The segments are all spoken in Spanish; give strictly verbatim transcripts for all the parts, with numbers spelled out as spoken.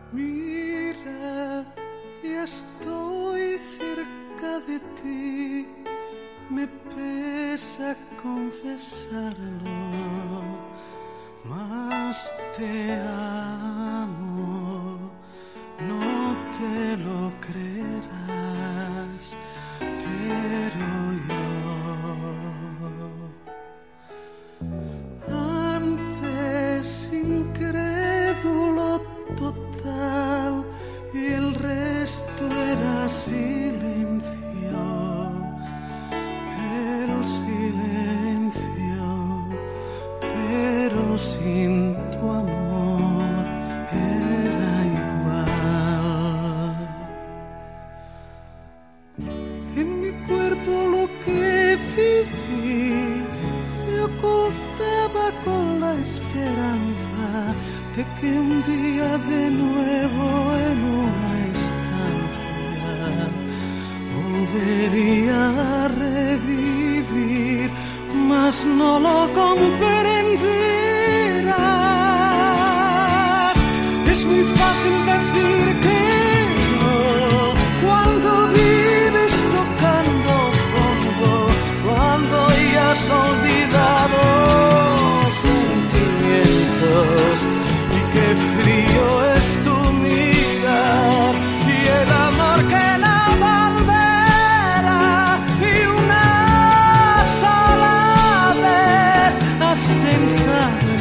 Mira, ya estoy cerca de ti, me pesa confesarlo, mas te amo, no te lo creerás, pero yo antes incrédulo total y el resto era silencio, el silencio, pero sin tu amor era igual. En mi cuerpo lo que viví se ocultaba con la esperanza de que un día de nuevo en una estancia volvería a revivir, mas no lo comprenderás. Es muy fácil decir que no cuando vives tocando fondo, cuando ya has olvidado sentimientos. Qué frío es tu mirar y el amor que no volverá, y una sola vez has pensado en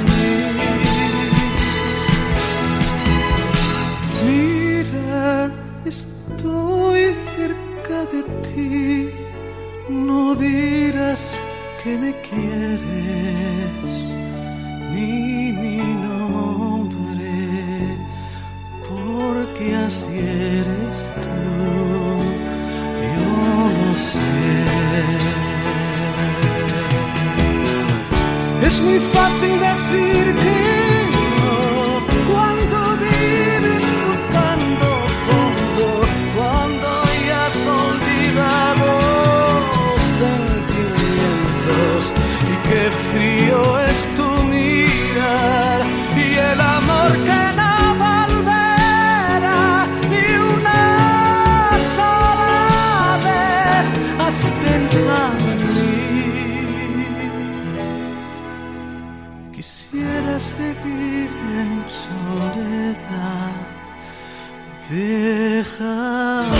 mí. Mira, estoy cerca de ti, no dirás que me quieres, ni mi nombre, porque así eres tú, yo lo sé. Es muy fácil decir que no cuando vives tocando fondo, cuando ya has olvidado sentimientos, y qué frío es tu mirar y el amor que no volverá, ni una sola vez has pensado en mí. Quisiera seguir en soledad, deja